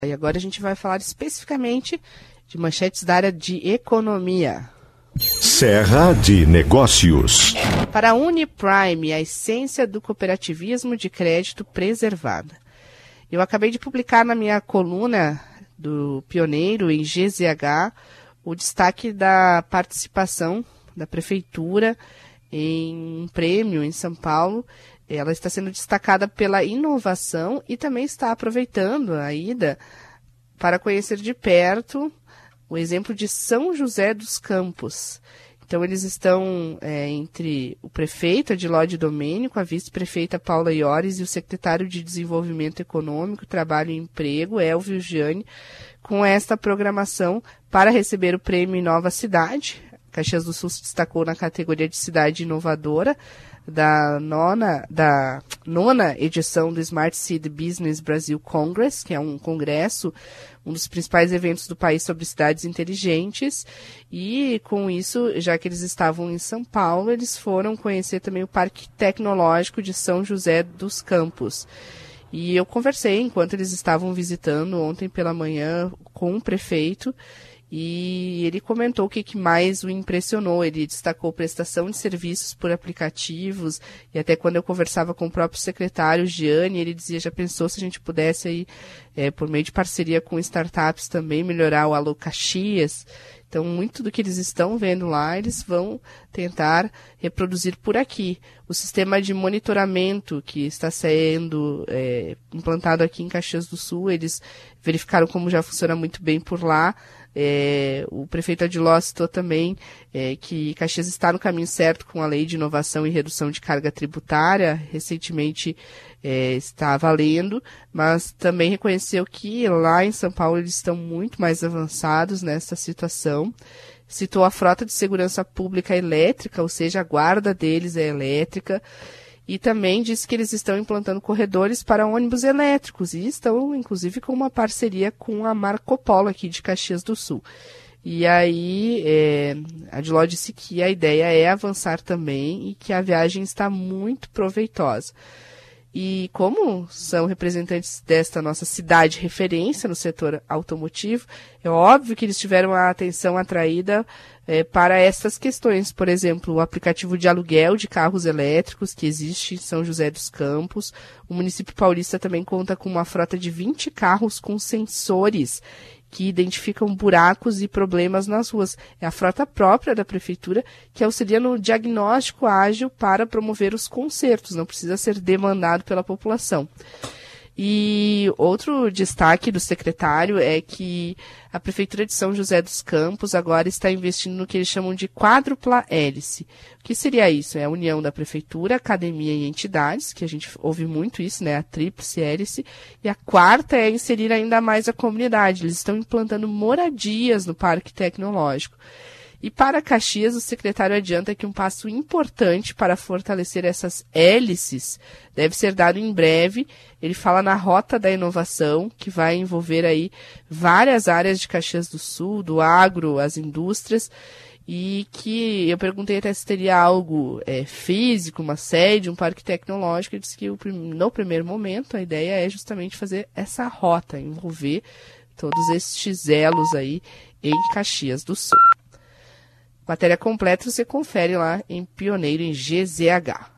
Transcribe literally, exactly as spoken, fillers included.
E agora a gente vai falar especificamente de manchetes da área de economia. Serra de Negócios. Para a Uniprime, a essência do cooperativismo de crédito preservada. Eu acabei de publicar na minha coluna do Pioneiro, em G Z H, o destaque da participação da Prefeitura em um prêmio em São Paulo. Ela está sendo destacada pela inovação e também está aproveitando a ida para conhecer de perto o exemplo de São José dos Campos. Então, eles estão é, entre o prefeito Adilóide Domênico, a vice-prefeita Paula Iores e o secretário de Desenvolvimento Econômico, Trabalho e Emprego, Elvio Gianni, com esta programação para receber o prêmio Inova Cidade. Caxias do Sul se destacou na categoria de cidade inovadora da nona, da nona edição do Smart City Business Brasil Congress, que é um congresso, um dos principais eventos do país sobre cidades inteligentes. E com isso, já que eles estavam em São Paulo, eles foram conhecer também o Parque Tecnológico de São José dos Campos. E eu conversei enquanto eles estavam visitando ontem pela manhã com o prefeito. E ele comentou o que, que mais o impressionou. Ele destacou prestação de serviços por aplicativos, e até quando eu conversava com o próprio secretário Gianni, ele dizia, já pensou se a gente pudesse, aí, é, por meio de parceria com startups também, melhorar o Alô Caxias. Então, muito do que eles estão vendo lá, eles vão tentar reproduzir por aqui. O sistema de monitoramento que está sendo é, implantado aqui em Caxias do Sul, eles verificaram como já funciona muito bem por lá. É, o prefeito Adiló citou também é, que Caxias está no caminho certo com a lei de inovação e redução de carga tributária, recentemente é, está valendo, mas também reconheceu que lá em São Paulo eles estão muito mais avançados nessa situação. Citou a frota de segurança pública elétrica, ou seja, a guarda deles é elétrica. E também disse que eles estão implantando corredores para ônibus elétricos e estão, inclusive, com uma parceria com a Marco Polo aqui de Caxias do Sul. E aí, é, a Adiló disse que a ideia é avançar também e que a viagem está muito proveitosa. E como são representantes desta nossa cidade referência no setor automotivo, é óbvio que eles tiveram a atenção atraída é, para essas questões. Por exemplo, o aplicativo de aluguel de carros elétricos que existe em São José dos Campos. O município paulista também conta com uma frota de vinte carros com sensores que identificam buracos e problemas nas ruas. É a frota própria da prefeitura que auxilia no diagnóstico ágil para promover os consertos, não precisa ser demandado pela população. E outro destaque do secretário é que a Prefeitura de São José dos Campos agora está investindo no que eles chamam de quádrupla hélice. O que seria isso? É a união da Prefeitura, academia e entidades, que a gente ouve muito isso, né? A tríplice hélice. E a quarta é inserir ainda mais a comunidade. Eles estão implantando moradias no Parque Tecnológico. E para Caxias, o secretário adianta que um passo importante para fortalecer essas hélices deve ser dado em breve. Ele fala na Rota da Inovação, que vai envolver aí várias áreas de Caxias do Sul, do agro, as indústrias, e que eu perguntei até se teria algo é, físico, uma sede, um parque tecnológico. Ele disse que no primeiro momento a ideia é justamente fazer essa rota, envolver todos estes elos aí em Caxias do Sul. Matéria completa você confere lá em Pioneiro em G Z H.